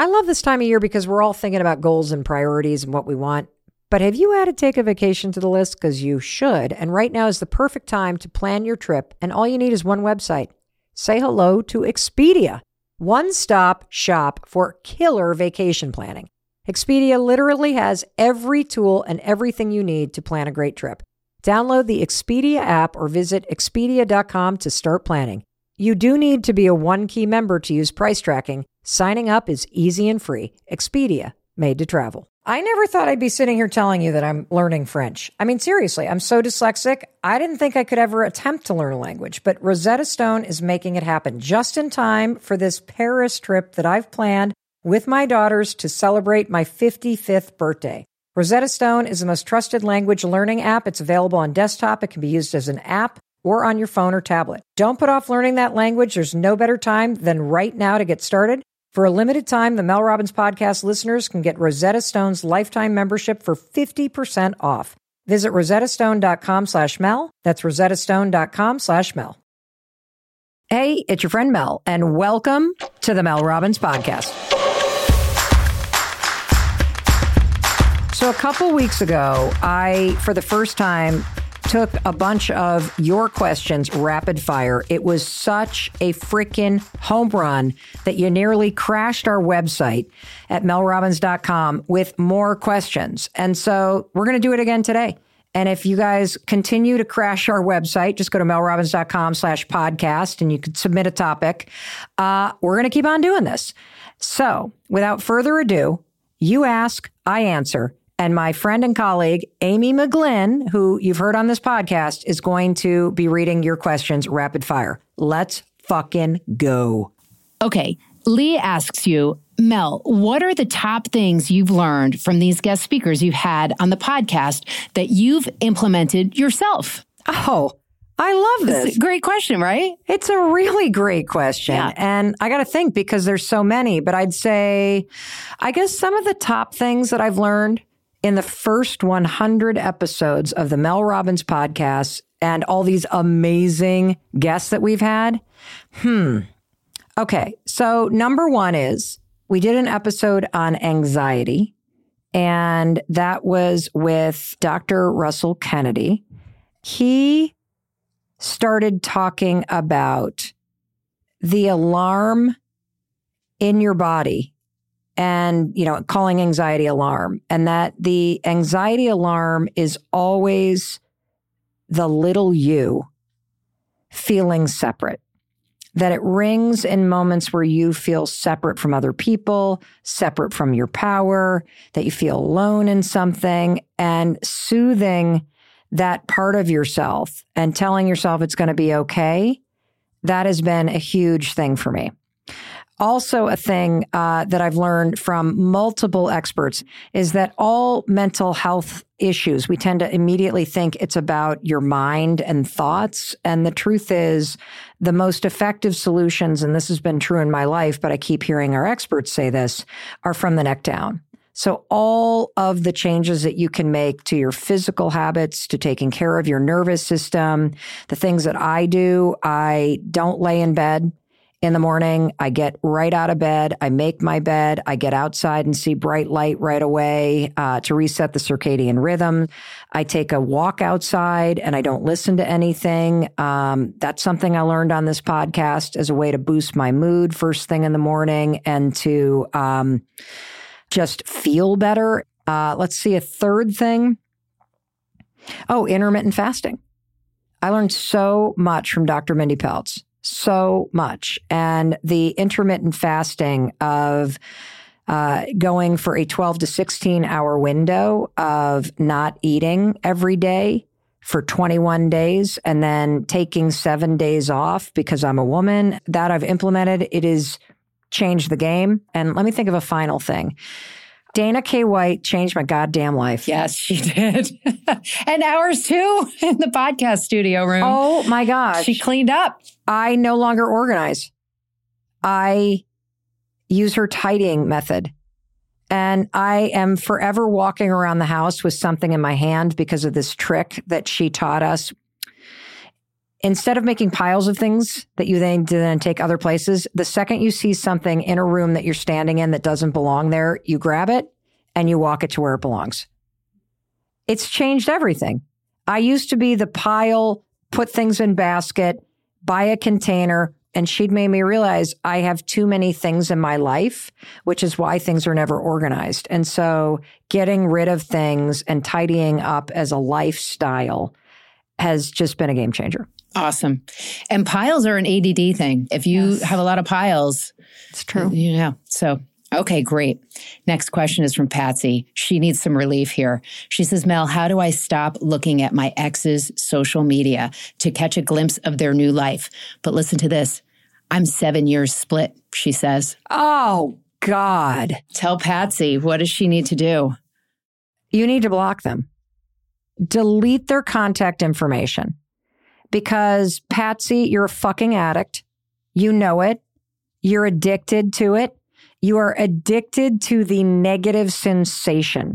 I love this time of year because we're all thinking about goals and priorities and what we want. But have you added Take a Vacation to the list? Because you should. And right now is the perfect time to plan your trip. And all you need is one website. Say hello to Expedia. One-stop shop for killer vacation planning. Expedia literally has every tool and everything you need to plan a great trip. Download the Expedia app or visit Expedia.com to start planning. You do need to be a One-Key member to use price tracking. Signing up is easy and free. Expedia, made to travel. I never thought I'd be sitting here telling you that I'm learning French. I mean, seriously, I'm so dyslexic, I didn't think I could ever attempt to learn a language, but Rosetta Stone is making it happen just in time for this Paris trip that I've planned with my daughters to celebrate my 55th birthday. Rosetta Stone is the most trusted language learning app. It's available on desktop. It can be used as an app or on your phone or tablet. Don't put off learning that language. There's no better time than right now to get started. For a limited time, the Mel Robbins Podcast listeners can get Rosetta Stone's lifetime membership for 50% off. Visit rosettastone.com/Mel. That's rosettastone.com/Mel. Hey, it's your friend Mel, and welcome to the Mel Robbins Podcast. So a couple weeks ago, I, for the first time, took a bunch of your questions rapid fire. It was such a freaking home run that you nearly crashed our website at melrobbins.com with more questions. And so we're going to do it again today. And if you guys continue to crash our website, just go to melrobbins.com/podcast and you can submit a topic. We're going to keep on doing this. So without further ado, you ask, I answer. And my friend and colleague, Amy McGlynn, who you've heard on this podcast, is going to be reading your questions rapid fire. Let's fucking go. Okay. Lee asks you, Mel, what are the top things you've learned from these guest speakers you've had on the podcast that you've implemented yourself? Oh, I love this. It's a great question, right? It's a really great question. Yeah. And I got to think because there's so many, but I'd say, I guess some of the top things that I've learned in the first 100 episodes of the Mel Robbins Podcast and all these amazing guests that we've had. Okay. So number one is we did an episode on anxiety, and that was with Dr. Russell Kennedy. He started talking about the alarm in your body and, calling anxiety alarm, and that the anxiety alarm is always the little you feeling separate, that it rings in moments where you feel separate from other people, separate from your power, that you feel alone in something, and soothing that part of yourself and telling yourself it's going to be okay. That has been a huge thing for me. Also, a thing that I've learned from multiple experts is that all mental health issues, we tend to immediately think it's about your mind and thoughts. And the truth is, the most effective solutions, and this has been true in my life, but I keep hearing our experts say this, are from the neck down. So all of the changes that you can make to your physical habits, to taking care of your nervous system, the things that I do, I don't lay in bed in the morning. I get right out of bed. I make my bed. I get outside and see bright light right away to reset the circadian rhythm. I take a walk outside and I don't listen to anything. That's something I learned on this podcast as a way to boost my mood first thing in the morning and to just feel better. Let's see, a third thing. Oh, intermittent fasting. I learned so much from Dr. Mindy Pelz. So much. And the intermittent fasting of going for a 12 to 16 hour window of not eating every day for 21 days and then taking 7 days off because I'm a woman, that I've implemented. It has changed the game. And let me think of a final thing. Dana K. White changed my goddamn life. Yes, she did. And ours too, in the podcast studio room. Oh my gosh. She cleaned up. I no longer organize. I use her tidying method. And I am forever walking around the house with something in my hand because of this trick that she taught us. instead of making piles of things that you then take other places, the second you see something in a room that you're standing in that doesn't belong there, you grab it and you walk it to where it belongs. It's changed everything. I used to be the pile, put things in basket, buy a container, and she'd made me realize I have too many things in my life, which is why things are never organized. And so getting rid of things and tidying up as a lifestyle has just been a game changer. Awesome. And piles are an ADD thing. If you have a lot of piles. It's true. Yeah. So, okay, great. Next question is from Patsy. She needs some relief here. She says, Mel, how do I stop looking at my ex's social media to catch a glimpse of their new life? But listen to this. I'm 7 years split, she says. Oh, God. Tell Patsy, what does she need to do? You need to block them. Delete their contact information. Because, Patsy, you're a fucking addict. You know it. You're addicted to it. You are addicted to the negative sensation.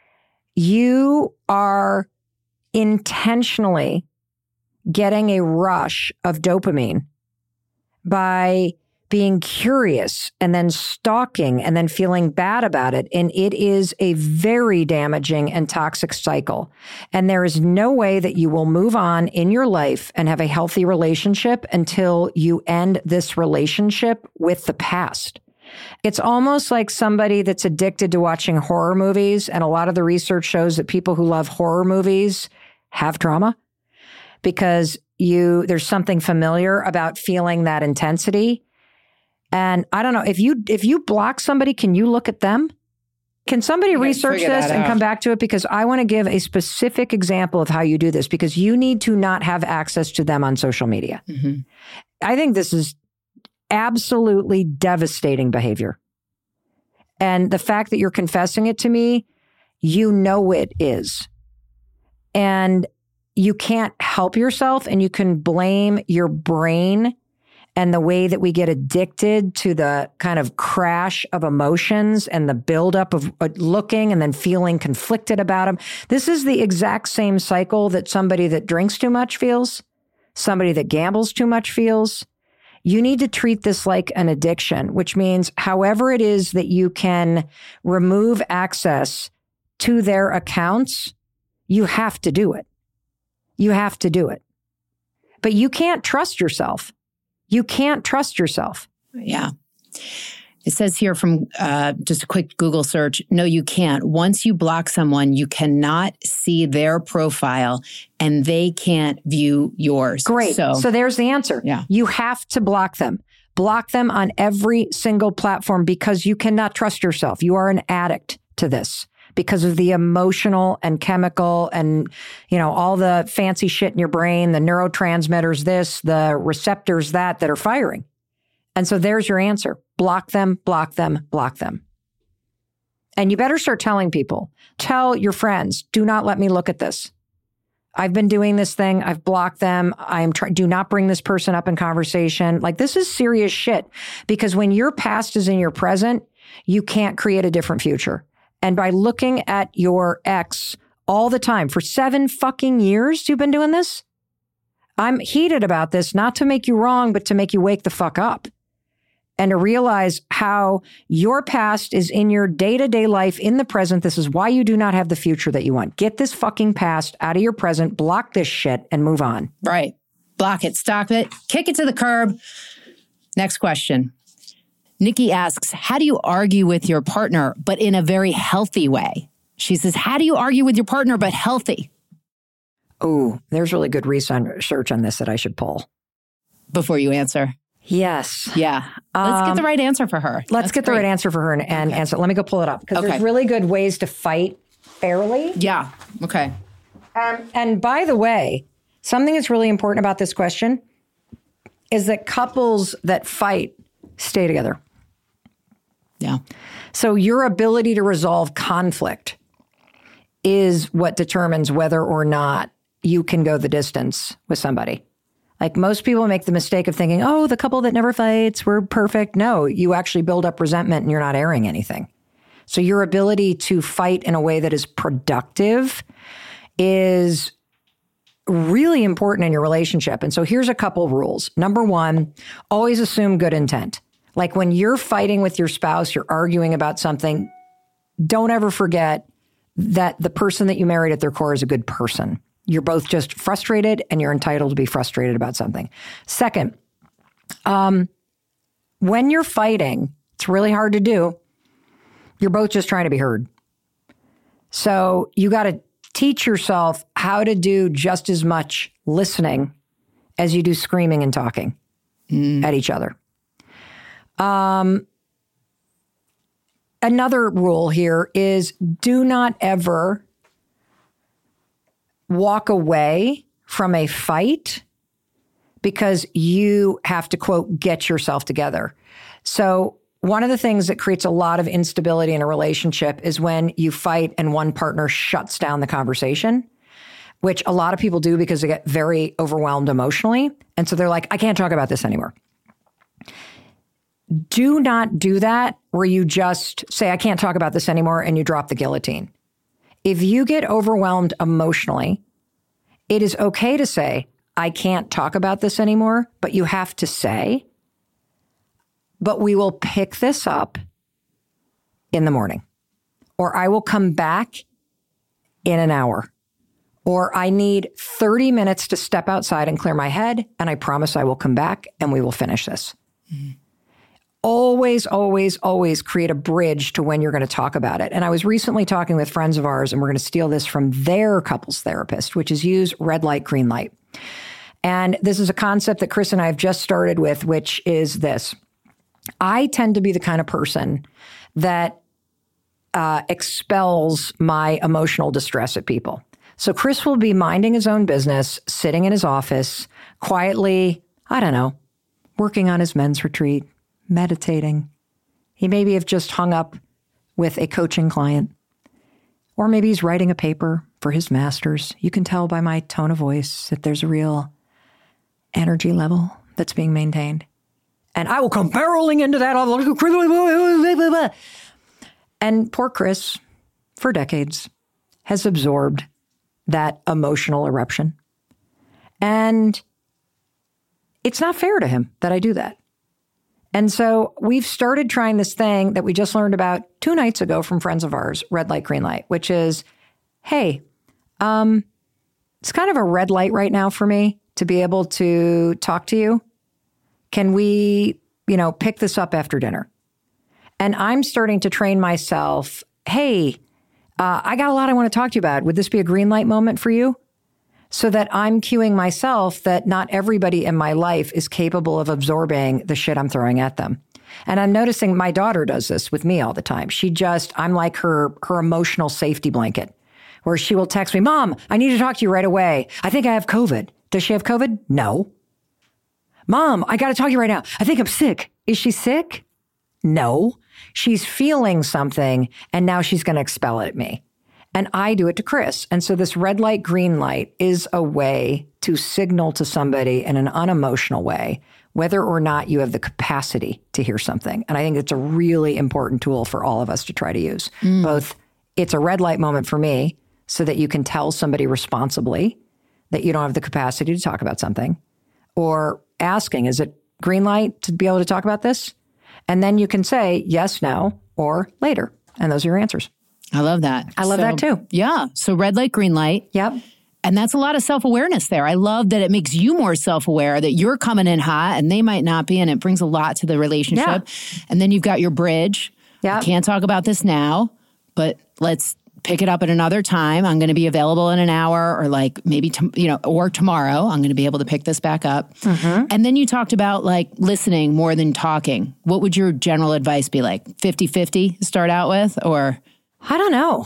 You are intentionally getting a rush of dopamine by being curious and then stalking and then feeling bad about it. And it is a very damaging and toxic cycle. And there is no way that you will move on in your life and have a healthy relationship until you end this relationship with the past. It's almost like somebody that's addicted to watching horror movies. And a lot of the research shows that people who love horror movies have trauma because there's something familiar about feeling that intensity. And I don't know, if you block somebody, can you look at them? Can somebody research this and come back to it? Because I want to give a specific example of how you do this, because you need to not have access to them on social media. Mm-hmm. I think this is absolutely devastating behavior. And the fact that you're confessing it to me, you know it is. And you can't help yourself, and you can blame your brain and the way that we get addicted to the kind of crash of emotions and the buildup of looking and then feeling conflicted about them. This is the exact same cycle that somebody that drinks too much feels, somebody that gambles too much feels. You need to treat this like an addiction, which means however it is that you can remove access to their accounts, you have to do it. You have to do it. But you can't trust yourself. You can't trust yourself. Yeah. It says here from just a quick Google search, no, you can't. Once you block someone, you cannot see their profile and they can't view yours. Great. So there's the answer. Yeah. You have to block them. Block them on every single platform because you cannot trust yourself. You are an addict to this because of the emotional and chemical and, all the fancy shit in your brain, the neurotransmitters, the receptors that are firing. And so there's your answer. Block them, block them, block them. And you better start telling people. Tell your friends, do not let me look at this. I've been doing this thing. I've blocked them. Do not bring this person up in conversation. Like, this is serious shit. Because when your past is in your present, you can't create a different future. And by looking at your ex all the time, for 7 fucking years you've been doing this, I'm heated about this, not to make you wrong, but to make you wake the fuck up. And to realize how your past is in your day-to-day life in the present. This is why you do not have the future that you want. Get this fucking past out of your present, block this shit, and move on. Right. Block it, stop it, kick it to the curb. Next question. Nikki asks, how do you argue with your partner, but in a very healthy way? She says, how do you argue with your partner, but healthy? Oh, there's really good research on this that I should pull. Before you answer. Yes. Yeah. Let's get the right answer for her. Let's get the right answer for her and answer. Let me go pull it up because there's really good ways to fight fairly. Yeah. Okay. And by the way, something that's really important about this question is that couples that fight stay together. Yeah. So your ability to resolve conflict is what determines whether or not you can go the distance with somebody. Like, most people make the mistake of thinking, oh, the couple that never fights, we're perfect. No, you actually build up resentment and you're not airing anything. So your ability to fight in a way that is productive is really important in your relationship. And so here's a couple rules. Number one, always assume good intent. Like when you're fighting with your spouse, you're arguing about something, don't ever forget that the person that you married at their core is a good person. You're both just frustrated and you're entitled to be frustrated about something. Second, when you're fighting, it's really hard to do. You're both just trying to be heard. So you got to teach yourself how to do just as much listening as you do screaming and talking at each other. Another rule here is do not ever walk away from a fight because you have to, quote, get yourself together. So one of the things that creates a lot of instability in a relationship is when you fight and one partner shuts down the conversation, which a lot of people do because they get very overwhelmed emotionally. And so they're like, I can't talk about this anymore. Do not do that where you just say, I can't talk about this anymore, and you drop the guillotine. If you get overwhelmed emotionally, it is okay to say, I can't talk about this anymore, but you have to say, but we will pick this up in the morning, or I will come back in an hour, or I need 30 minutes to step outside and clear my head, and I promise I will come back and we will finish this. Mm-hmm. Always, always, always create a bridge to when you're going to talk about it. And I was recently talking with friends of ours, and we're going to steal this from their couples therapist, which is use red light, green light. And this is a concept that Chris and I have just started with, which is this. I tend to be the kind of person that expels my emotional distress at people. So Chris will be minding his own business, sitting in his office, quietly, I don't know, working on his men's retreat, meditating. He maybe have just hung up with a coaching client, or maybe he's writing a paper for his master's. You can tell by my tone of voice that there's a real energy level that's being maintained. And I will come barreling into that. And poor Chris, for decades, has absorbed that emotional eruption. And it's not fair to him that I do that. And so we've started trying this thing that we just learned about 2 nights ago from friends of ours, red light, green light, which is, hey, it's kind of a red light right now for me to be able to talk to you. Can we, pick this up after dinner? And I'm starting to train myself, hey, I got a lot I want to talk to you about. Would this be a green light moment for you? So that I'm cueing myself that not everybody in my life is capable of absorbing the shit I'm throwing at them. And I'm noticing my daughter does this with me all the time. I'm like her emotional safety blanket, where she will text me, Mom, I need to talk to you right away. I think I have COVID. Does she have COVID? No. Mom, I got to talk to you right now. I think I'm sick. Is she sick? No. She's feeling something, and now she's going to expel it at me. And I do it to Chris. And so this red light, green light is a way to signal to somebody in an unemotional way whether or not you have the capacity to hear something. And I think it's a really important tool for all of us to try to use. Both, it's a red light moment for me so that you can tell somebody responsibly that you don't have the capacity to talk about something, or asking, is it green light to be able to talk about this? And then you can say yes, no, or later. And those are your answers. I love that. I love that too. Yeah. So red light, green light. Yep. And that's a lot of self-awareness there. I love that it makes you more self-aware that you're coming in hot and they might not be. And it brings a lot to the relationship. Yeah. And then you've got your bridge. Yeah. I can't talk about this now, but let's pick it up at another time. I'm going to be available in an hour, or like maybe, or tomorrow. I'm going to be able to pick this back up. Mm-hmm. And then you talked about like listening more than talking. What would your general advice be, like 50-50 to start out with, or? I don't know.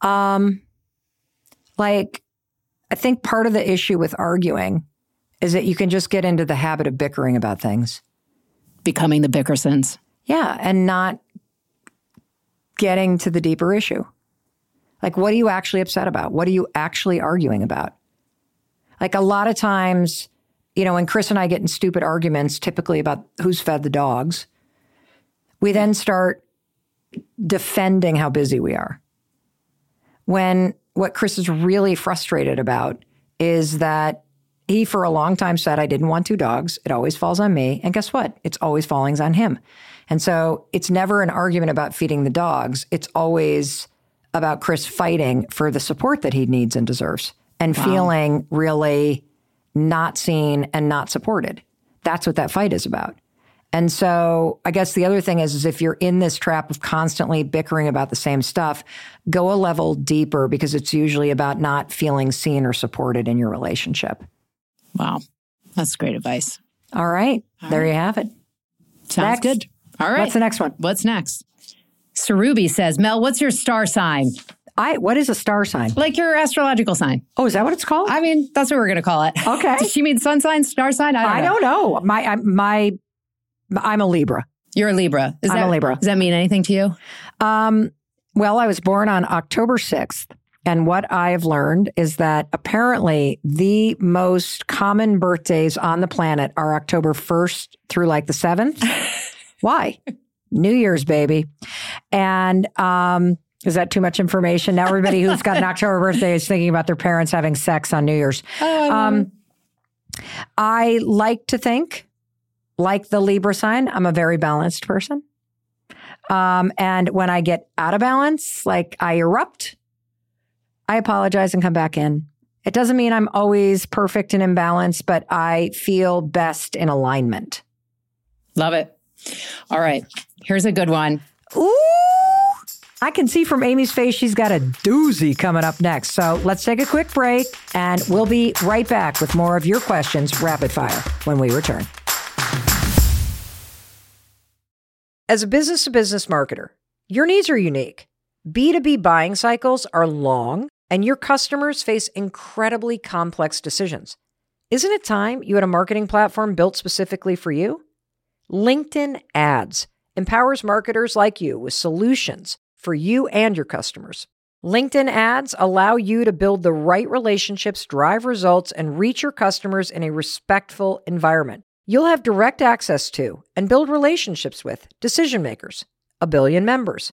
I think part of the issue with arguing is that you can just get into the habit of bickering about things. Becoming the Bickersons. Yeah, and not getting to the deeper issue. Like, what are you actually upset about? What are you actually arguing about? Like, a lot of times, when Chris and I get in stupid arguments, typically about who's fed the dogs, we then start defending how busy we are. When what Chris is really frustrated about is that he, for a long time, said, I didn't want 2 dogs. It always falls on me. And guess what? It's always falling on him. And so it's never an argument about feeding the dogs. It's always about Chris fighting for the support that he needs and deserves and feeling really not seen and not supported. That's what that fight is about. And so I guess the other thing is if you're in this trap of constantly bickering about the same stuff, go a level deeper, because it's usually about not feeling seen or supported in your relationship. Wow. That's great advice. All right. There you have it. Sounds good. All right. What's the next one? What's next? Sarubi says, Mel, what's your star sign? What is a star sign? Like your astrological sign. Oh, is that what it's called? I mean, that's what we're going to call it. Okay. Does she mean sun sign, star sign? I don't know. I'm a Libra. You're a Libra. I'm a Libra. Does that mean anything to you? Well, I was born on October 6th. And what I've learned is that apparently the most common birthdays on the planet are October 1st through like the 7th. Why? New Year's, baby. And is that too much information? Now everybody who's got an October birthday is thinking about their parents having sex on New Year's. I like to think, like the Libra sign, I'm a very balanced person. And when I get out of balance, like I erupt, I apologize and come back in. It doesn't mean I'm always perfect and in balance, but I feel best in alignment. Love it. All right. Here's a good one. Ooh, I can see from Amy's face she's got a doozy coming up next. So let's take a quick break, and we'll be right back with more of your questions rapid fire when we return. As a business-to-business marketer, your needs are unique. B2B buying cycles are long, and your customers face incredibly complex decisions. Isn't it time you had a marketing platform built specifically for you? LinkedIn Ads empowers marketers like you with solutions for you and your customers. LinkedIn Ads allow you to build the right relationships, drive results, and reach your customers in a respectful environment. You'll have direct access to and build relationships with decision makers, 1 billion members,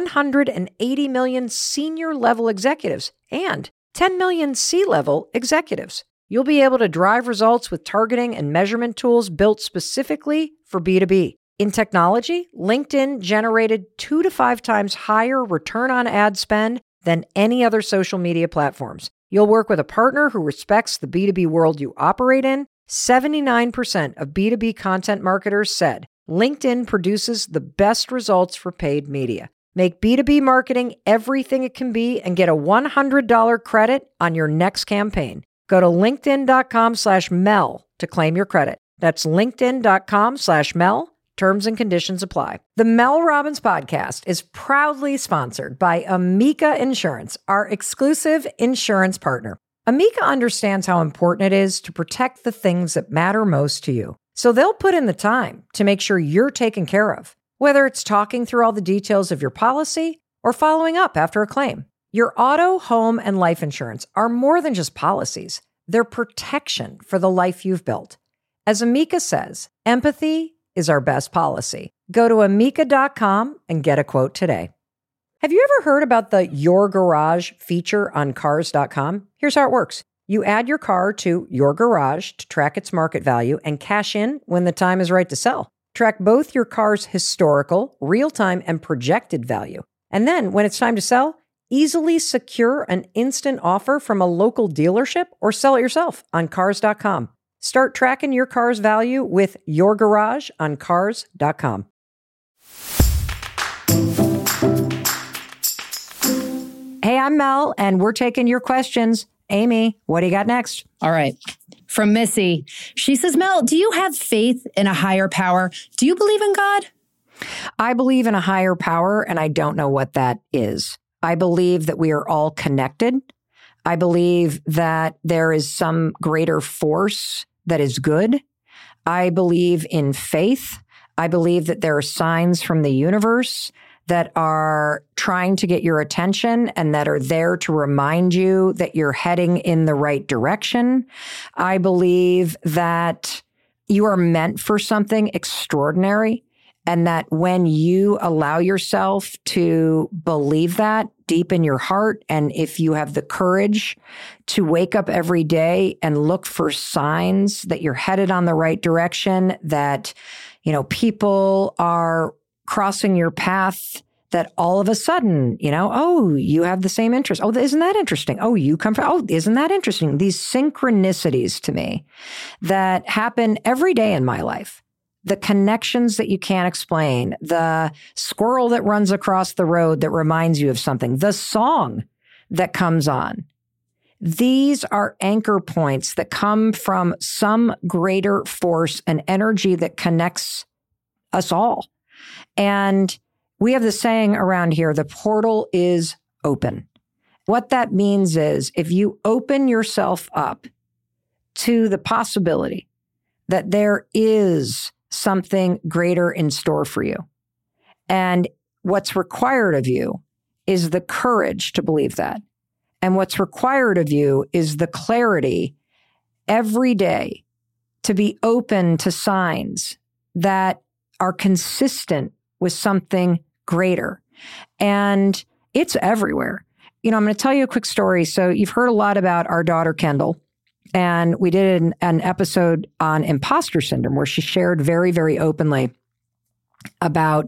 180 million senior level executives, and 10 million C-level executives. You'll be able to drive results with targeting and measurement tools built specifically for B2B. In technology, LinkedIn generated 2 to 5 times higher return on ad spend than any other social media platforms. You'll work with a partner who respects the B2B world you operate in. 79% of B2B content marketers said LinkedIn produces the best results for paid media. Make B2B marketing everything it can be and get a $100 credit on your next campaign. Go to linkedin.com/Mel to claim your credit. That's linkedin.com/Mel. Terms and conditions apply. The Mel Robbins podcast is proudly sponsored by Amica Insurance, our exclusive insurance partner. Amica understands how important it is to protect the things that matter most to you. So they'll put in the time to make sure you're taken care of, whether it's talking through all the details of your policy or following up after a claim. Your auto, home, and life insurance are more than just policies. They're protection for the life you've built. As Amica says, empathy is our best policy. Go to amica.com and get a quote today. Have you ever heard about the Your Garage feature on Cars.com? Here's how it works. You add your car to Your Garage to track its market value and cash in when the time is right to sell. Track both your car's historical, real-time, and projected value. And then, when it's time to sell, easily secure an instant offer from a local dealership or sell it yourself on Cars.com. Start tracking your car's value with Your Garage on Cars.com. Hey, I'm Mel, and we're taking your questions. Amy, what do you got next? All right. From Missy. She says, Mel, do you have faith in a higher power? Do you believe in God? I believe in a higher power, and I don't know what that is. I believe that we are all connected. I believe that there is some greater force that is good. I believe in faith. I believe that there are signs from the universe that are trying to get your attention and that are there to remind you that you're heading in the right direction. I believe that you are meant for something extraordinary And that when you allow yourself to believe that deep in your heart, and if you have the courage to wake up every day and look for signs that you're headed on the right direction, that, people are crossing your path, that all of a sudden, oh, you have the same interest. Oh, isn't that interesting? Oh, you come from, oh, isn't that interesting? These synchronicities to me that happen every day in my life. The connections that you can't explain, the squirrel that runs across the road that reminds you of something, the song that comes on. These are anchor points that come from some greater force and energy that connects us all. And we have the saying around here, the portal is open. What that means is if you open yourself up to the possibility that there is something greater in store for you. And what's required of you is the courage to believe that. And what's required of you is the clarity every day to be open to signs that are consistent with something greater. And it's everywhere. I'm going to tell you a quick story. So you've heard a lot about our daughter, Kendall. And we did an episode on imposter syndrome where she shared very, very openly about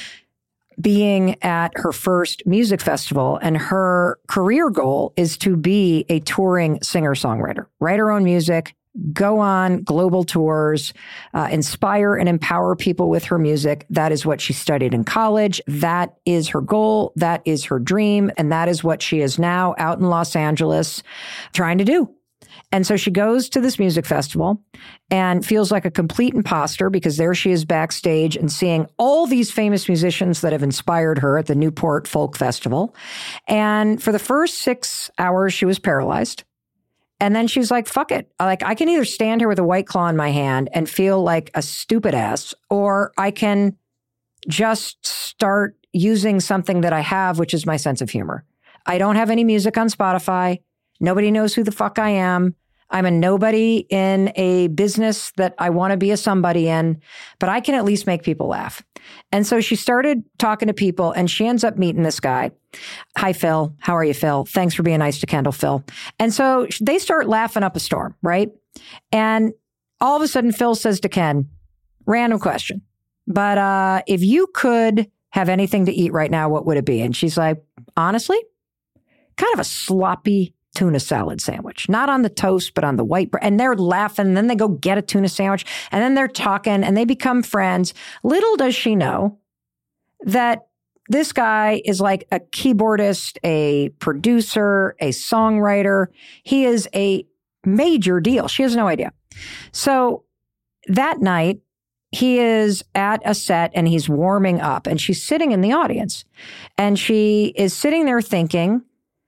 being at her first music festival. And her career goal is to be a touring singer-songwriter, write her own music, go on global tours, inspire and empower people with her music. That is what she studied in college. That is her goal. That is her dream. And that is what she is now out in Los Angeles trying to do. And so she goes to this music festival and feels like a complete imposter because there she is backstage and seeing all these famous musicians that have inspired her at the Newport Folk Festival. And for the first 6 hours, she was paralyzed. And then she was like, fuck it. Like, I can either stand here with a White Claw in my hand and feel like a stupid ass, or I can just start using something that I have, which is my sense of humor. I don't have any music on Spotify. Nobody knows who the fuck I am. I'm a nobody in a business that I want to be a somebody in, but I can at least make people laugh. And so she started talking to people and she ends up meeting this guy. Hi, Phil. How are you, Phil? Thanks for being nice to Kendall, Phil. And so they start laughing up a storm, right? And all of a sudden, Phil says to Ken, random question, but if you could have anything to eat right now, what would it be? And she's like, honestly, kind of a sloppy tuna salad sandwich, not on the toast, but on the white bread. And they're laughing. And then they go get a tuna sandwich and then they're talking and they become friends. Little does she know that this guy is like a keyboardist, a producer, a songwriter. He is a major deal. She has no idea. So that night he is at a set and he's warming up and she's sitting in the audience and she is sitting there thinking,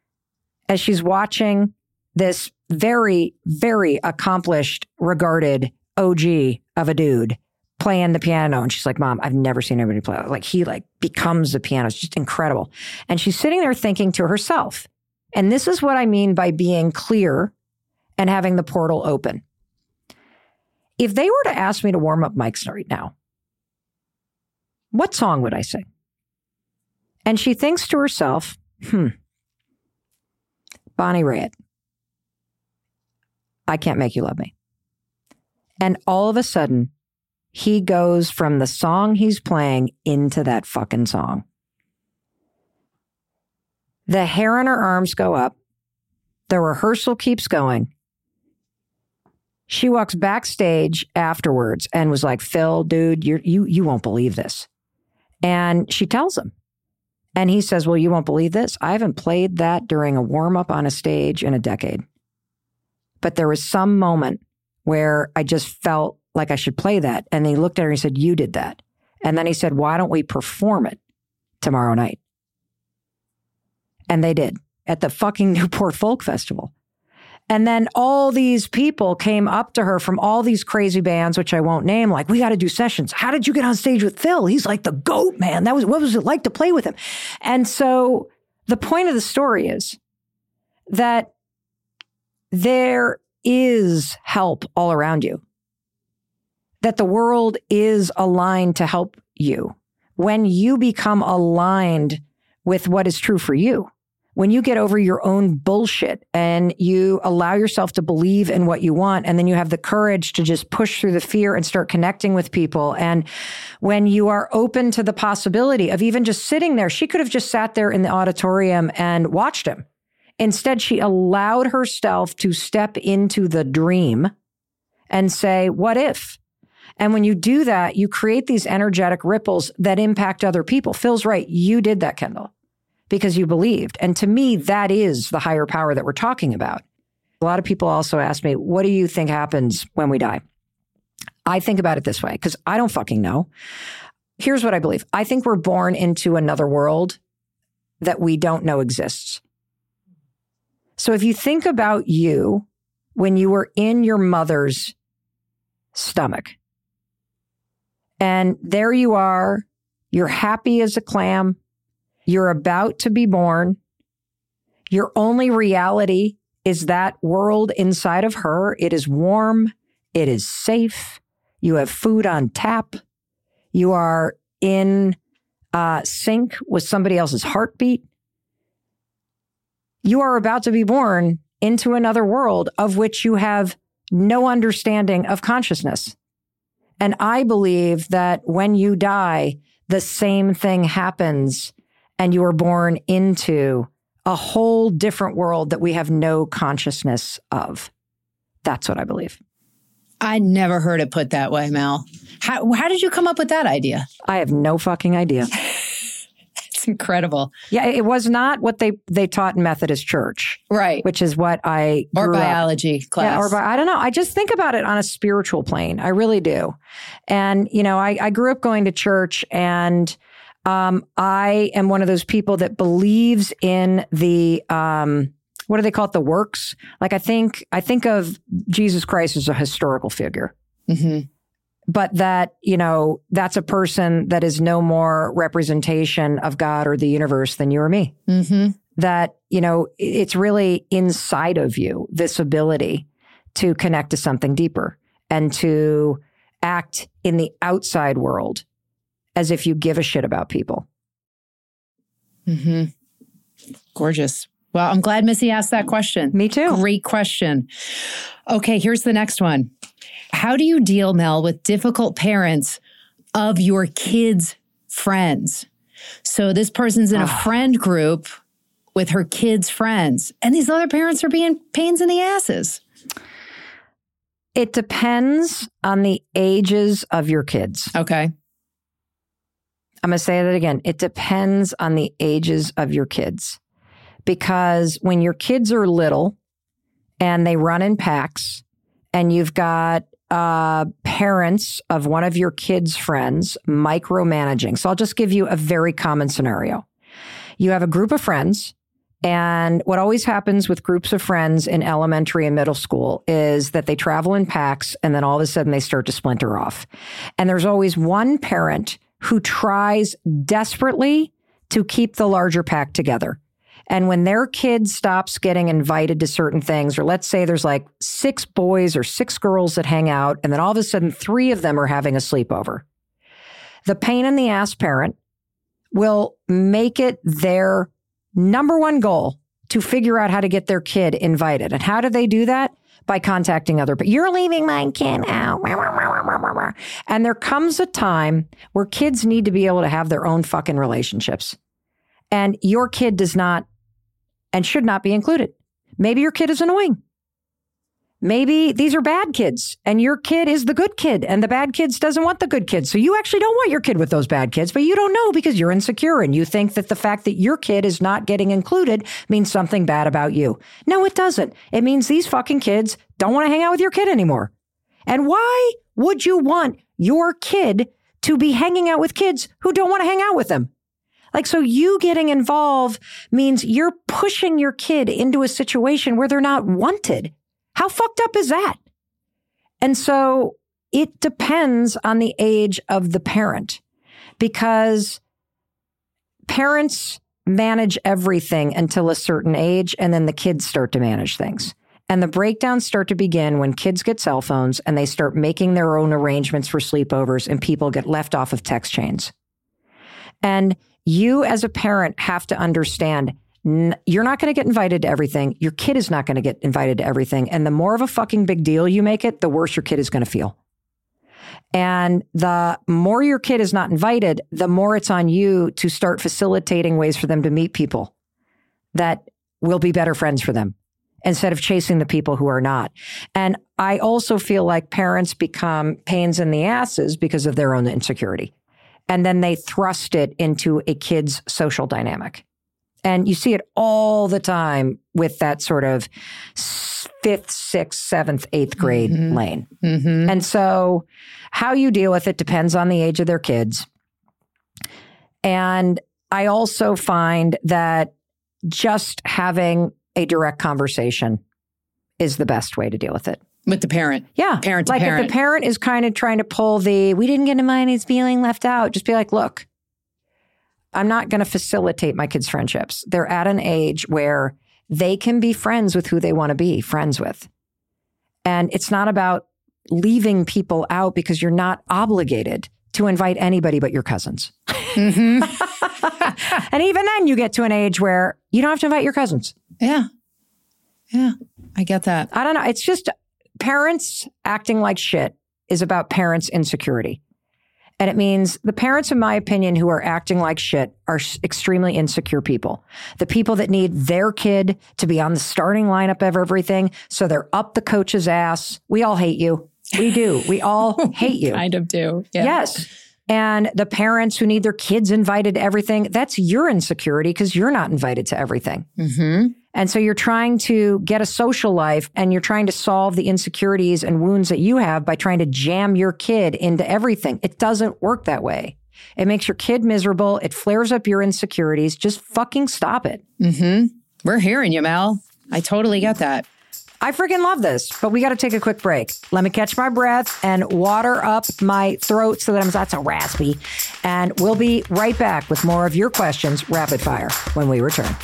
as she's watching this very, very accomplished, regarded OG of a dude playing the piano. And she's like, Mom, I've never seen anybody play. Like he becomes the piano. It's just incredible. And she's sitting there thinking to herself, and this is what I mean by being clear and having the portal open. If they were to ask me to warm up mics right now, what song would I sing? And she thinks to herself, Bonnie Raitt, I Can't Make You Love Me. And all of a sudden, he goes from the song he's playing into that fucking song. The hair on her arms go up. The rehearsal keeps going. She walks backstage afterwards and was like, Phil, dude, you won't believe this. And she tells him. And he says, well, you won't believe this. I haven't played that during a warm-up on a stage in a decade. But there was some moment where I just felt like I should play that. And he looked at her and he said, you did that. And then he said, why don't we perform it tomorrow night? And they did at the fucking Newport Folk Festival. And then all these people came up to her from all these crazy bands, which I won't name, like, we got to do sessions. How did you get on stage with Phil? He's like the GOAT, man. What was it like to play with him? And so the point of the story is that there is help all around you, that the world is aligned to help you, when you become aligned with what is true for you, when you get over your own bullshit and you allow yourself to believe in what you want, and then you have the courage to just push through the fear and start connecting with people. And when you are open to the possibility of even just sitting there, she could have just sat there in the auditorium and watched him. Instead, she allowed herself to step into the dream and say, what if? And when you do that, you create these energetic ripples that impact other people. Phil's right. You did that, Kendall, because you believed. And to me, that is the higher power that we're talking about. A lot of people also ask me, what do you think happens when we die? I think about it this way, because I don't fucking know. Here's what I believe. I think we're born into another world that we don't know exists. So if you think about you when you were in your mother's stomach, and there you are, you're happy as a clam, you're about to be born, your only reality is that world inside of her. It is warm, it is safe, you have food on tap, you are in sync with somebody else's heartbeat. You are about to be born into another world of which you have no understanding of consciousness. And I believe that when you die, the same thing happens and you are born into a whole different world that we have no consciousness of. That's what I believe. I never heard it put that way, Mel. How did you come up with that idea? I have no fucking idea. It's incredible. Yeah, it was not what they taught in Methodist Church. Right. Which is what I grew Or biology up. class. Yeah, I don't know. I just think about it on a spiritual plane. I really do. And, you know, I grew up going to church, and I am one of those people that believes in the, what do they call it? The works. Like I think of Jesus Christ as a historical figure. Mm-hmm. But that, you know, that's a person that is no more representation of God or the universe than you or me. Mm-hmm. That, you know, it's really inside of you, this ability to connect to something deeper and to act in the outside world as if you give a shit about people. Mm-hmm. Gorgeous. Well, I'm glad Missy asked that question. Me too. Great question. Okay, here's the next one. How do you deal, Mel, with difficult parents of your kids' friends? So this person's in a friend group with her kids' friends, and these other parents are being pains in the asses. It depends on the ages of your kids. Okay. I'm going to say that again. It depends on the ages of your kids. Because when your kids are little and they run in packs, and you've got parents of one of your kids' friends micromanaging. So I'll just give you a very common scenario. You have a group of friends, and what always happens with groups of friends in elementary and middle school is that they travel in packs, and then all of a sudden they start to splinter off. And there's always one parent who tries desperately to keep the larger pack together. And when their kid stops getting invited to certain things, or let's say there's like 6 boys or 6 girls that hang out, and then all of a sudden 3 of them are having a sleepover, the pain in the ass parent will make it their number one goal to figure out how to get their kid invited. And how do they do that? By contacting other people. You're leaving my kid out. And there comes a time where kids need to be able to have their own fucking relationships. And your kid does not and should not be included. Maybe your kid is annoying. Maybe these are bad kids and your kid is the good kid and the bad kids doesn't want the good kids. So you actually don't want your kid with those bad kids, but you don't know because you're insecure and you think that the fact that your kid is not getting included means something bad about you. No, it doesn't. It means these fucking kids don't want to hang out with your kid anymore. And why would you want your kid to be hanging out with kids who don't want to hang out with them? Like, so you getting involved means you're pushing your kid into a situation where they're not wanted. How fucked up is that? And so it depends on the age of the parent, because parents manage everything until a certain age, and then the kids start to manage things. And the breakdowns start to begin when kids get cell phones and they start making their own arrangements for sleepovers and people get left off of text chains. And you as a parent have to understand you're not going to get invited to everything. Your kid is not going to get invited to everything. And the more of a fucking big deal you make it, the worse your kid is going to feel. And the more your kid is not invited, the more it's on you to start facilitating ways for them to meet people that will be better friends for them instead of chasing the people who are not. And I also feel like parents become pains in the asses because of their own insecurity. And then they thrust it into a kid's social dynamic. And you see it all the time with that sort of 5th, 6th, 7th, 8th grade lane. Mm-hmm. And so how you deal with it depends on the age of their kids. And I also find that just having a direct conversation is the best way to deal with it. With the parent. Yeah. Parent to like parent. If the parent is kind of trying to pull we didn't get invited, he's feeling left out. Just be like, look, I'm not going to facilitate my kids' friendships. They're at an age where they can be friends with who they want to be friends with. And it's not about leaving people out because you're not obligated to invite anybody but your cousins. Mm-hmm. And even then you get to an age where you don't have to invite your cousins. Yeah. Yeah. I get that. I don't know. It's just parents acting like shit is about parents' insecurity. And it means the parents, in my opinion, who are acting like shit are extremely insecure people. The people that need their kid to be on the starting lineup of everything. So they're up the coach's ass. We all hate you. We do. We all hate you. Kind of do. Yeah. Yes. And the parents who need their kids invited to everything, that's your insecurity because you're not invited to everything. Mm-hmm. And so you're trying to get a social life and you're trying to solve the insecurities and wounds that you have by trying to jam your kid into everything. It doesn't work that way. It makes your kid miserable. It flares up your insecurities. Just fucking stop it. Mm-hmm. We're hearing you, Mel. I totally get that. I freaking love this, but we got to take a quick break. Let me catch my breath and water up my throat so that I'm not so raspy. And we'll be right back with more of your questions, rapid fire, when we return.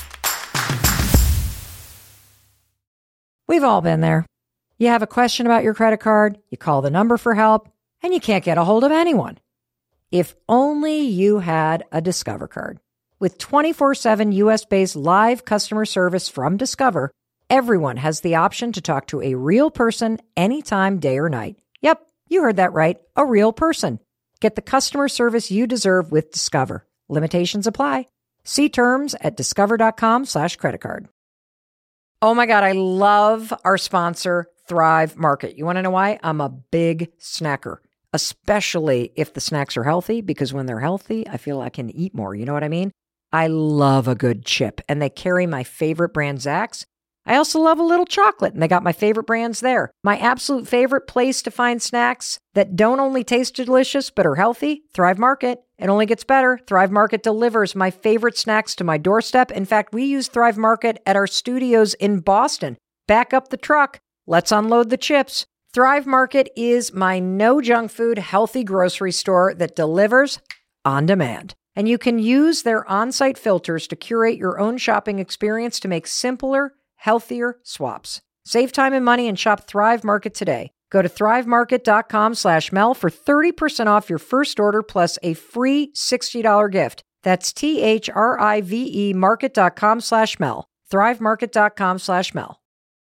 We've all been there. You have a question about your credit card, you call the number for help, and you can't get a hold of anyone. If only you had a Discover card. With 24/7 US-based live customer service from Discover, everyone has the option to talk to a real person anytime, day or night. Yep, you heard that right, a real person. Get the customer service you deserve with Discover. Limitations apply. See terms at discover.com/creditcard. Oh my God, I love our sponsor, Thrive Market. You want to know why? I'm a big snacker, especially if the snacks are healthy, because when they're healthy, I feel I can eat more. You know what I mean? I love a good chip, and they carry my favorite brand, Zax's. I also love a little chocolate, and they got my favorite brands there. My absolute favorite place to find snacks that don't only taste delicious, but are healthy, Thrive Market. It only gets better. Thrive Market delivers my favorite snacks to my doorstep. In fact, we use Thrive Market at our studios in Boston. Back up the truck. Let's unload the chips. Thrive Market is my no junk food, healthy grocery store that delivers on demand. And you can use their on-site filters to curate your own shopping experience to make simpler, healthier swaps. Save time and money and shop Thrive Market today. Go to thrivemarket.com/Mel for 30% off your first order plus a free $60 gift. That's THRIVE market.com/Mel. thrivemarket.com/Mel.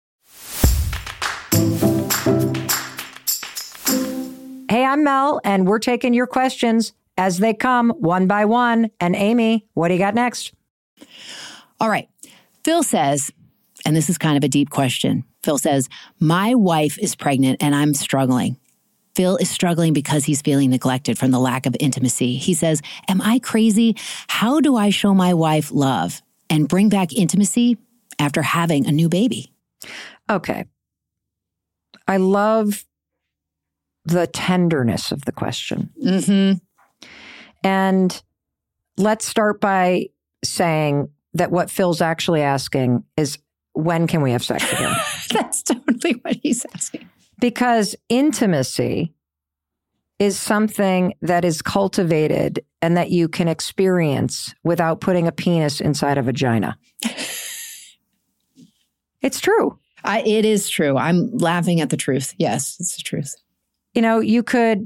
Hey, I'm Mel, and we're taking your questions as they come one by one. And Amy, what do you got next? All right. Phil says, and this is kind of a deep question. Phil says, my wife is pregnant and I'm struggling. Phil is struggling because he's feeling neglected from the lack of intimacy. He says, am I crazy? How do I show my wife love and bring back intimacy after having a new baby? Okay. I love the tenderness of the question. Mm-hmm. And let's start by saying that what Phil's actually asking is, when can we have sex again? That's totally what he's asking. Because intimacy is something that is cultivated and that you can experience without putting a penis inside a vagina. It's true. It is true. I'm laughing at the truth. Yes, it's the truth. You know, you could,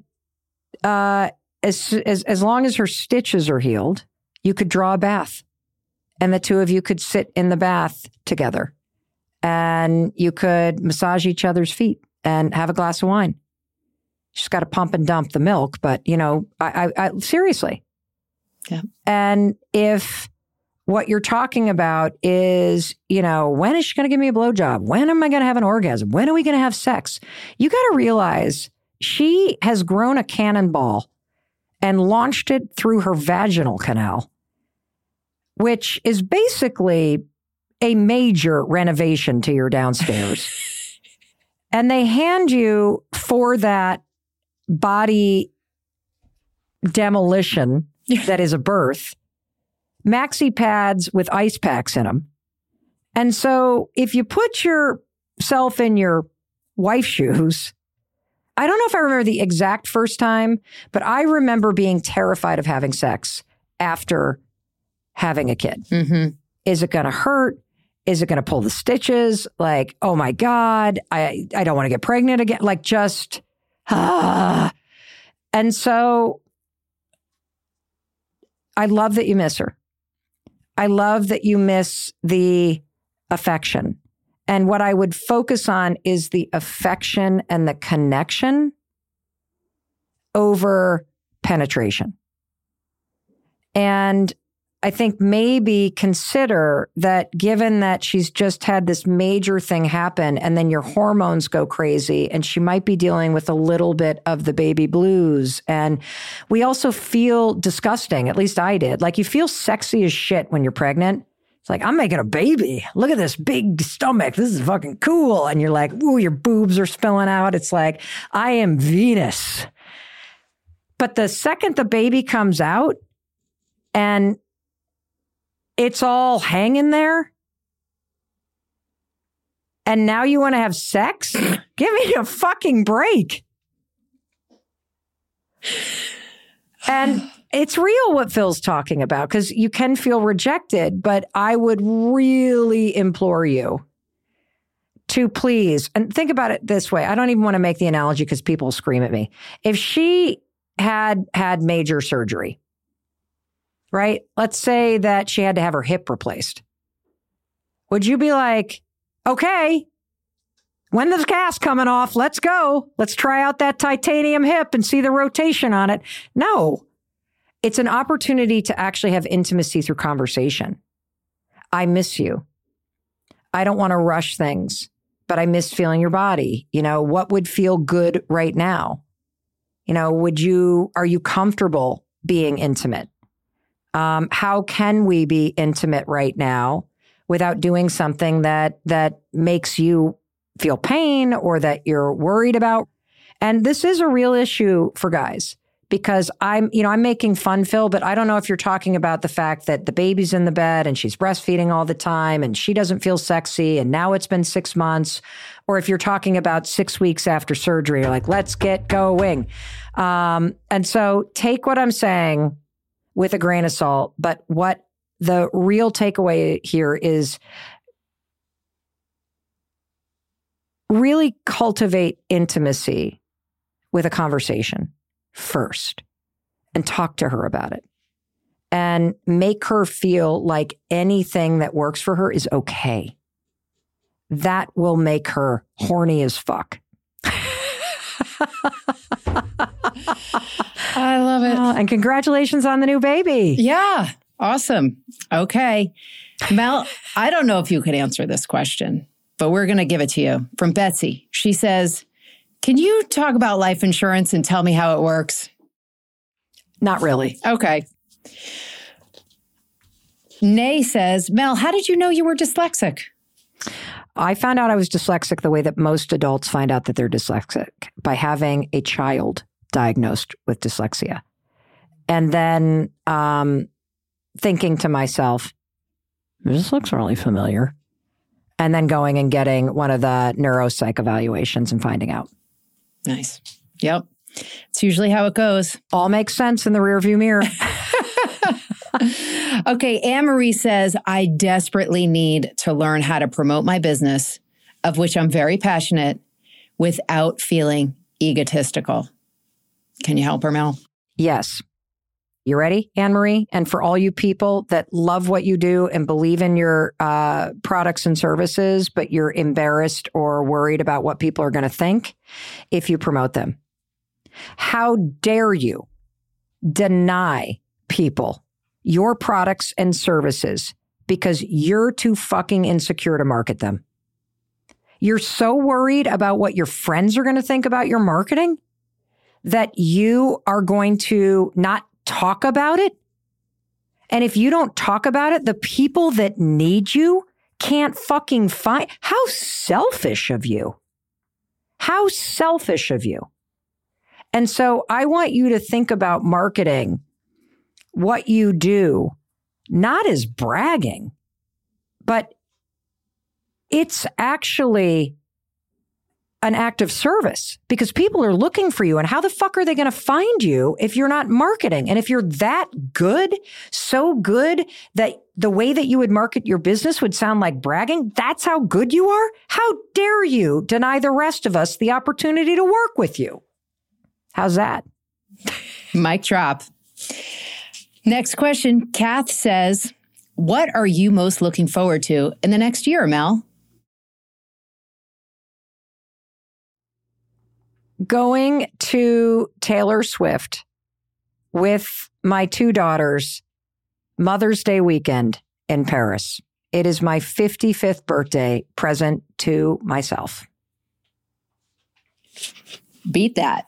as long as her stitches are healed, you could draw a bath. And the two of you could sit in the bath together. And you could massage each other's feet and have a glass of wine. She's got to pump and dump the milk, but, you know, I seriously. Yeah. And if what you're talking about is, you know, when is she going to give me a blowjob? When am I going to have an orgasm? When are we going to have sex? You got to realize she has grown a cannonball and launched it through her vaginal canal, which is basically a major renovation to your downstairs. And they hand you for that body demolition that is a birth, maxi pads with ice packs in them. And so if you put yourself in your wife's shoes, I don't know if I remember the exact first time, but I remember being terrified of having sex after having a kid. Mm-hmm. Is it going to hurt? Is it going to pull the stitches? Like, oh my God, I don't want to get pregnant again. Like just, And so I love that you miss her. I love that you miss the affection. And what I would focus on is the affection and the connection over penetration. And I think maybe consider that given that she's just had this major thing happen and then your hormones go crazy and she might be dealing with a little bit of the baby blues. And we also feel disgusting. At least I did. Like you feel sexy as shit when you're pregnant. It's like, I'm making a baby. Look at this big stomach. This is fucking cool. And you're like, ooh, your boobs are spilling out. It's like, I am Venus. But the second the baby comes out and it's all hanging there, and now you want to have sex? Give me a fucking break. And it's real what Phil's talking about, because you can feel rejected, but I would really implore you to please, and think about it this way. I don't even want to make the analogy because people scream at me. If she had major surgery, right? Let's say that she had to have her hip replaced. Would you be like, okay, when the cast coming off, let's go. Let's try out that titanium hip and see the rotation on it. No, it's an opportunity to actually have intimacy through conversation. I miss you. I don't want to rush things, but I miss feeling your body. You know, what would feel good right now? You know, are you comfortable being intimate? How can we be intimate right now without doing something that makes you feel pain or that you're worried about? And this is a real issue for guys because I'm making fun, Phil, but I don't know if you're talking about the fact that the baby's in the bed and she's breastfeeding all the time and she doesn't feel sexy and now it's been 6 months, or if you're talking about 6 weeks after surgery, you're like, let's get going. And so take what I'm saying with a grain of salt. But what the real takeaway here is really cultivate intimacy with a conversation first and talk to her about it and make her feel like anything that works for her is okay. That will make her horny as fuck. I love it. And congratulations on the new baby. Yeah. Awesome. Okay. Mel, I don't know if you could answer this question, but we're going to give it to you. From Betsy. She says, can you talk about life insurance and tell me how it works? Not really. Okay. Nay says, Mel, how did you know you were dyslexic? I found out I was dyslexic the way that most adults find out that they're dyslexic, by having a child diagnosed with dyslexia. And then thinking to myself, this looks really familiar. And then going and getting one of the neuropsych evaluations and finding out. Nice. Yep. It's usually how it goes. All makes sense in the rearview mirror. Okay. Anne-Marie says, I desperately need to learn how to promote my business. of which I'm very passionate, without feeling egotistical. Can you help her, Mel? Yes. You ready, Anne-Marie? And for all you people that love what you do and believe in your products and services, but you're embarrassed or worried about what people are going to think if you promote them. How dare you deny people your products and services because you're too fucking insecure to market them? You're so worried about what your friends are going to think about your marketing that you are going to not talk about it. And if you don't talk about it, the people that need you can't fucking find. How selfish of you. How selfish of you. And so I want you to think about marketing, what you do, not as bragging, but it's actually an act of service because people are looking for you. And how the fuck are they going to find you if you're not marketing? And if you're that good, so good that the way that you would market your business would sound like bragging, that's how good you are? How dare you deny the rest of us the opportunity to work with you? How's that? Mic drop. Next question. Kath says, what are you most looking forward to in the next year, Mel? Going to Taylor Swift with my two daughters, Mother's Day weekend in Paris. It is my 55th birthday present to myself. Beat that.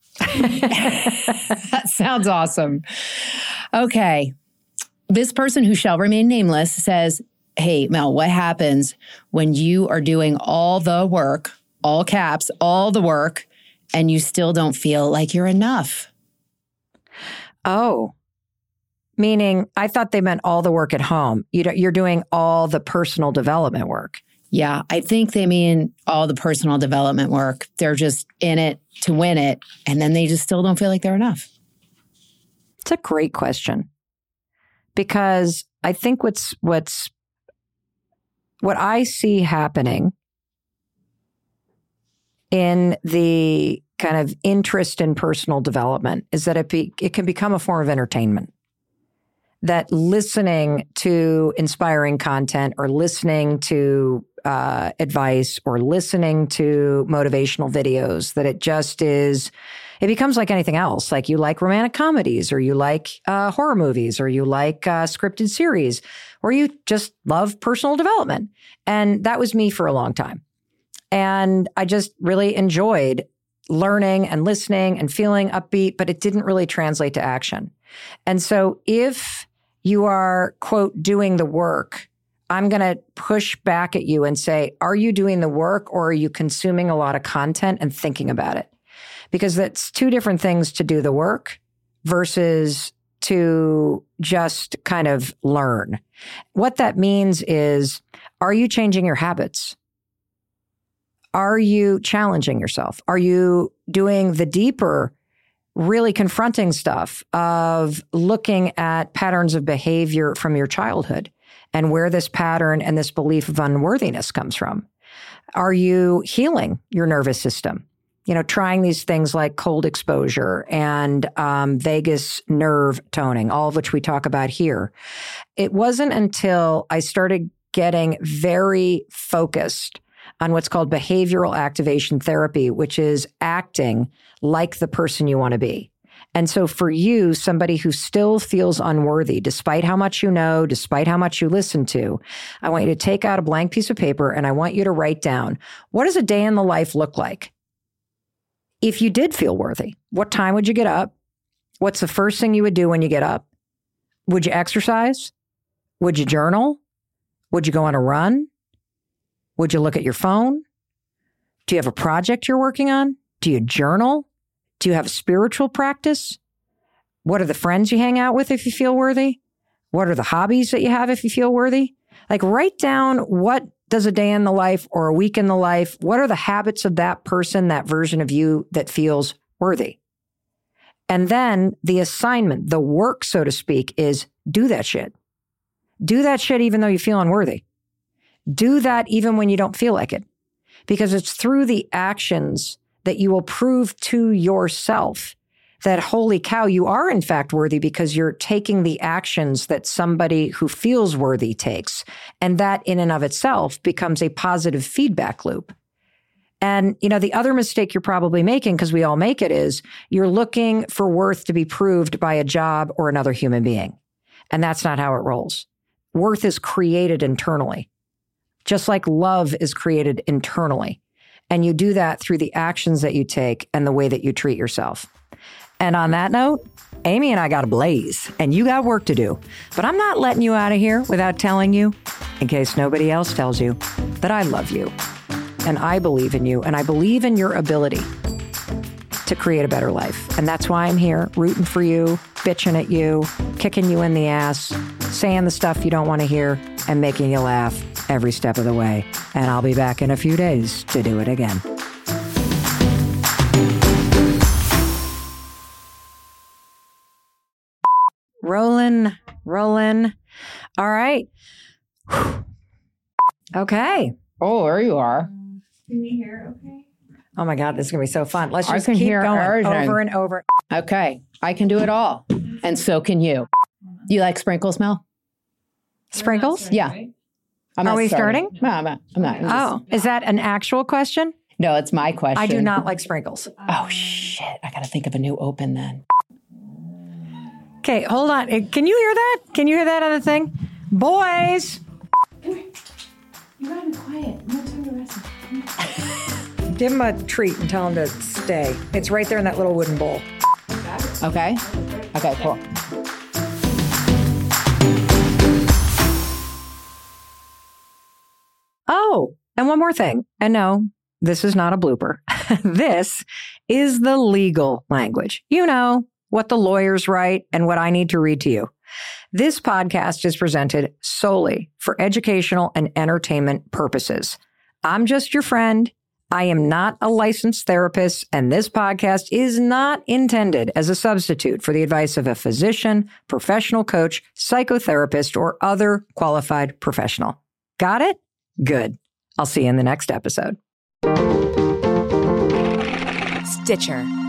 That sounds awesome. Okay. This person who shall remain nameless says, hey, Mel, what happens when you are doing all the work, all caps, all the work, and you still don't feel like you're enough? Oh, meaning I thought they meant all the work at home. You're doing all the personal development work. Yeah, I think they mean all the personal development work. They're just in it to win it, and then they just still don't feel like they're enough. It's a great question because I think what I see happening in the kind of interest in personal development is that it can become a form of entertainment. That listening to inspiring content or listening to advice or listening to motivational videos, that it becomes like anything else. Like you like romantic comedies or you like horror movies or you like scripted series or you just love personal development. And that was me for a long time. And I just really enjoyed learning and listening and feeling upbeat, but it didn't really translate to action. And so if you are, quote, doing the work, I'm going to push back at you and say, are you doing the work or are you consuming a lot of content and thinking about it? Because that's two different things to do the work versus to just kind of learn. What that means is, are you changing your habits? Are you challenging yourself? Are you doing the deeper, really confronting stuff of looking at patterns of behavior from your childhood and where this pattern and this belief of unworthiness comes from? Are you healing your nervous system? Trying these things like cold exposure and vagus nerve toning, all of which we talk about here. It wasn't until I started getting very focused on what's called behavioral activation therapy, which is acting like the person you want to be. And so for you, somebody who still feels unworthy, despite how much you know, despite how much you listen to, I want you to take out a blank piece of paper and I want you to write down, what does a day in the life look like? If you did feel worthy, what time would you get up? What's the first thing you would do when you get up? Would you exercise? Would you journal? Would you go on a run? Would you look at your phone? Do you have a project you're working on? Do you journal? Do you have a spiritual practice? What are the friends you hang out with if you feel worthy? What are the hobbies that you have if you feel worthy? Like write down, what does a day in the life or a week in the life, what are the habits of that person, that version of you that feels worthy? And then the assignment, the work, so to speak, is do that shit. Do that shit even though you feel unworthy. Do that even when you don't feel like it. because it's through the actions that you will prove to yourself that, holy cow, you are in fact worthy because you're taking the actions that somebody who feels worthy takes. And that in and of itself becomes a positive feedback loop. And, the other mistake you're probably making, because we all make it, is you're looking for worth to be proved by a job or another human being. And that's not how it rolls. Worth is created internally, just like love is created internally. And you do that through the actions that you take and the way that you treat yourself. And on that note, Amy and I got a blaze, and you got work to do. But I'm not letting you out of here without telling you, in case nobody else tells you, that I love you. And I believe in you, and I believe in your ability to create a better life. And that's why I'm here, rooting for you, bitching at you, kicking you in the ass, saying the stuff you don't want to hear, and making you laugh every step of the way. And I'll be back in a few days to do it again. Rolling. All right. Okay. Oh, there you are. Can you hear okay? Oh my God, this is going to be so fun. Let's just keep going everything. over and over. Okay. I can do it all. And so can you. You like sprinkles, Mel? Sprinkles? Yeah. Are we starting? No, I'm not. Oh, is that an actual question? No, it's my question. I do not like sprinkles. Oh, shit. I got to think of a new open then. Okay, hold on. Can you hear that? Can you hear that on the thing? Boys! You gotta be quiet. No time to wrestle. Give him a treat and tell him to stay. It's right there in that little wooden bowl. Okay. Okay, cool. Oh, and one more thing. And no, this is not a blooper. This is the legal language. You know, what the lawyers write and what I need to read to you. This podcast is presented solely for educational and entertainment purposes. I'm just your friend. I am not a licensed therapist, and this podcast is not intended as a substitute for the advice of a physician, professional coach, psychotherapist, or other qualified professional. Got it? Good. I'll see you in the next episode. Stitcher.